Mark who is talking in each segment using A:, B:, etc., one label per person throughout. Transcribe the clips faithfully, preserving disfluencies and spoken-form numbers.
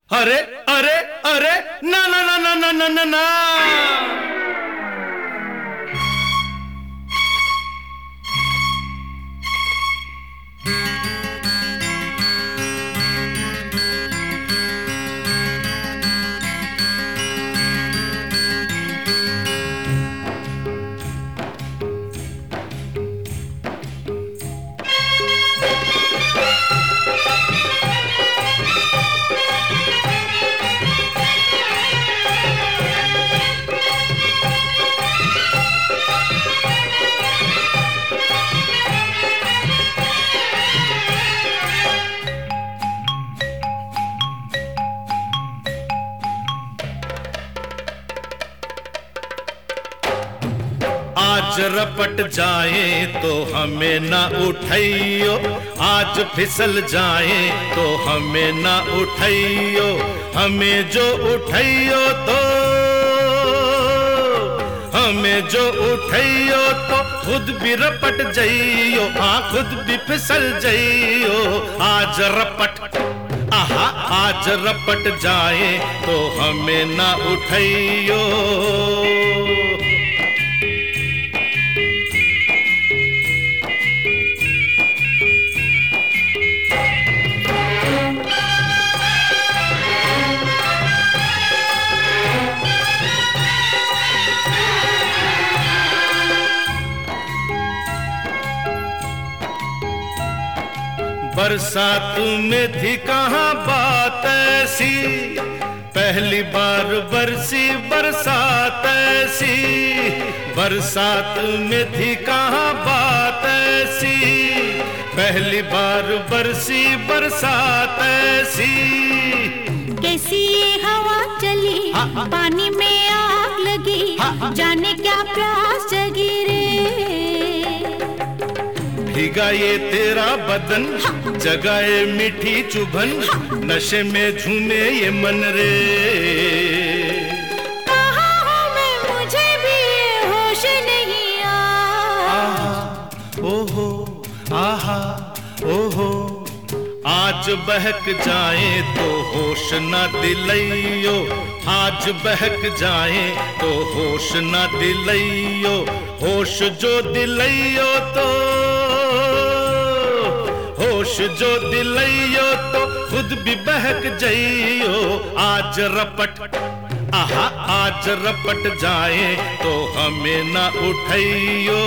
A: अरे अरे अरे ना ना ना ना ना ना ना ना आज रपट जाए तो हमें ना उठाइयो, आज फिसल जाए तो हमें ना उठाइयो, हमें जो उठाइयो तो हमें जो उठाइयो तो खुद भी रपट जाइयो, हाँ खुद भी फिसल जाइयो। आज रपट आहा आज रपट जाए तो हमें ना उठाइयो। बरसात में थी कहाँ बात ऐसी, पहली बार बरसी बरसात ऐसी। बरसात में थी कहाँ बात ऐसी, पहली बार बरसी बरसात ऐसी।
B: कैसी ये हवा चली, हा, हा, पानी में आग लगी, हा, हा, जाने क्या प्यास जगी रे।
A: भीगा ये तेरा बदन, जगाए मीठी चुभन, नशे में झूमे ये मन रे।
B: कहाँ हूँ मैं, मुझे भी ये होश नहीं आ।
A: ओहो आहा ओहो, आज बहक जाए तो होश न दिलाइयो, आज बहक जाए तो होश न दिलाइयो। होश जो दिलाइयो तो होश जो दिलाइयो तो खुद भी बहक जाइयो। आज रपट आहा आज रपट जाए तो हमें ना उठाइयो।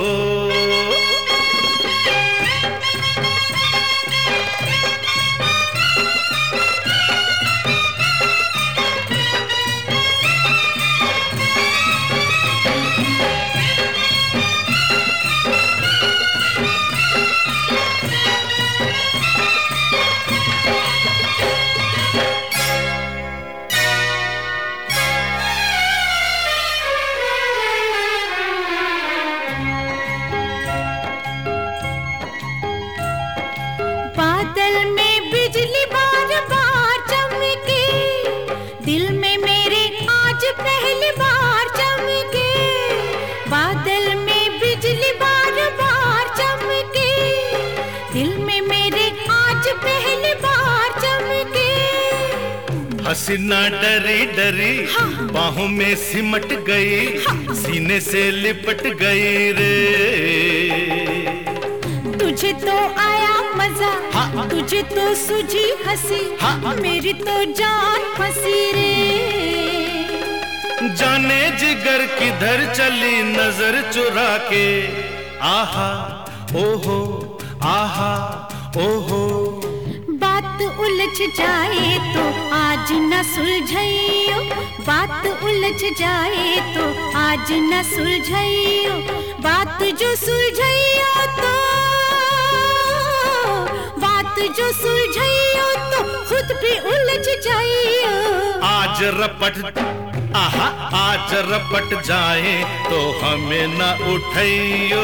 B: बादल में बिजली बार बार चमके, दिल में मेरे आज पहली बार चमके। बादल में बिजली बार बार चमके, दिल में मेरे आज पहली बार चमके।
A: हसीना डरी डरी, हाँ, बाहों में सिमट गई, हाँ, सीने से लिपट गई रे।
B: तुझे तो आया मजा, हाँ, तुझे तो सूझी हंसी, हाँ, मेरी तो जान फंसी रे।
A: जाने जिगर किधर चली नजर चुरा के, आहा ओहो आहा ओहो।
B: बात उलझ जाए तो आज न सुलझाइयो, बात उलझ जाए तो आज न सुलझाइयो। बात जो सुलझाइयो तो बात जो सुलझाइयो तो खुद भी उलझ जाइयो।
A: आज रपट आहा आज रपट जाए तो हमें न उठाइयो।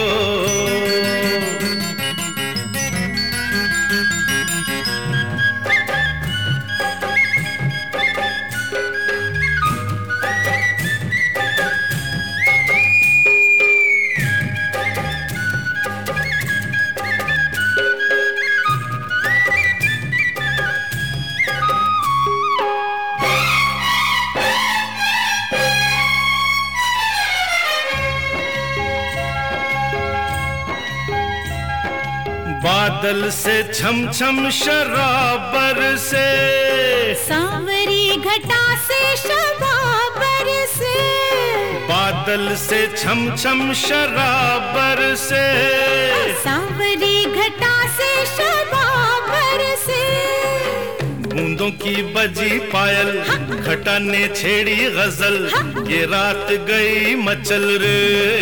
A: बादल से छम छम शराबर से,
B: सांवरी घटा से शबाबर से,
A: बादल से छम छम शराबर से,
B: सांवरी घटा से शबाबर से।
A: बूंदों की बजी पायल, घटा ने छेड़ी गजल, ये रात गई मचल रे।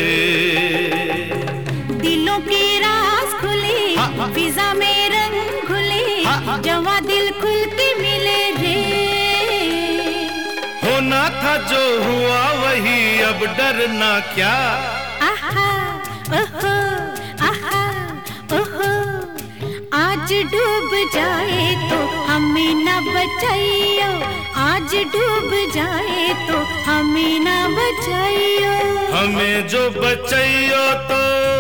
B: दिलों की राज खुले, फिजा में रंग घुले, जवा दिल खुल के मिले रे।
A: होना था जो हुआ वही, अब डरना क्या।
B: आहा ओहो आहा ओहो, आज डूब जाए तो हमें न बचाइयो, आज डूब जाए तो हमें न बचाइयो।
A: हमें जो बचाइयो तो,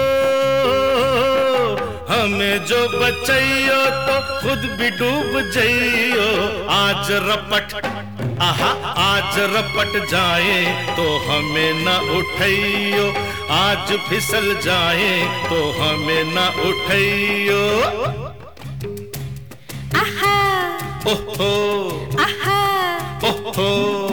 A: हमें जो बचाइयो तो खुद भी डूब जाइयो। आज रपट आहा आज रपट जाए तो हमें न उठाइयो, आज फिसल जाए तो हमें न उठाइयो।
B: आहा
A: ओहो
B: आहा
A: ओहो